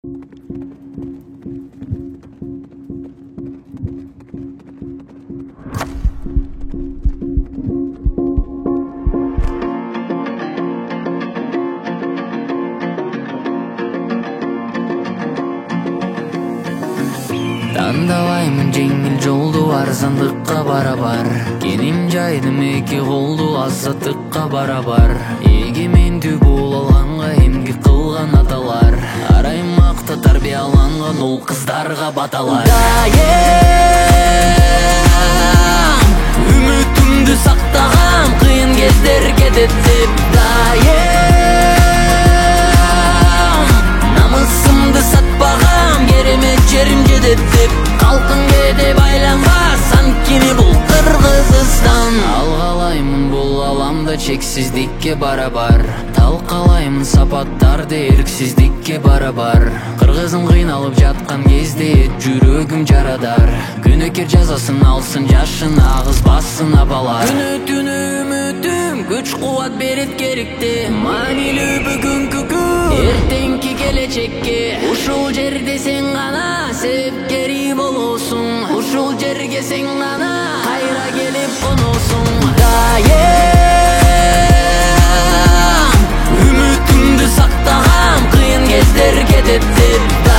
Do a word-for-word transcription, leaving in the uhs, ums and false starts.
Тандабаймын жеңил жолду арзандыкка барабар. Кеним жайдым эки колду азаттыкка барабар. Эгемендүү бул алганга эмгек кылган аталар. Араймакта тарбияланган ул кыздарга баталар. Дайым үмүтүмдү сактагам, кыйын кездер кетет деп. Дайым намысымды сатпагам, керемет жерим жетет деп. Калкын кете байланбас, анткени бул Кыргызстан. Алгалаймын бул аламда чексиздикке барабар. Талкалаймын сапаттарды эрксиздикке барабар. Кыргызым кыйналып жаткан кезде жүрөгүм жарадар. Күнөкер жазасын алсын, жашын агызбасын абалар. Күнү түнү үмүтүм күч кубат берет керекте. Маанилүү бүгүнкү күн, эртеңки келечекке. Ушул жерде сен гана себепкери болосуң. Ушул жерге сен гана кайра келип коносуң. Дайым үмүтүмдү сактагам, кыйын кездер кетет деп.